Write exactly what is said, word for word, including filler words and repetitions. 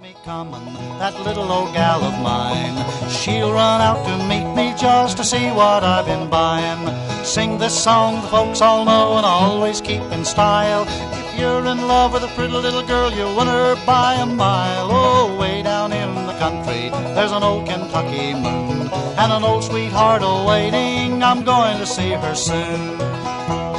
me comin', that little old gal of mine. She'll run out to meet me just to see what I've been buying. Sing this song the folks all know and always keep in style. If you're in love with a pretty little girl, you'll win her by a mile. Oh, way down in the country, there's an old Kentucky moon and an old sweetheart awaiting. I'm going to see her soon.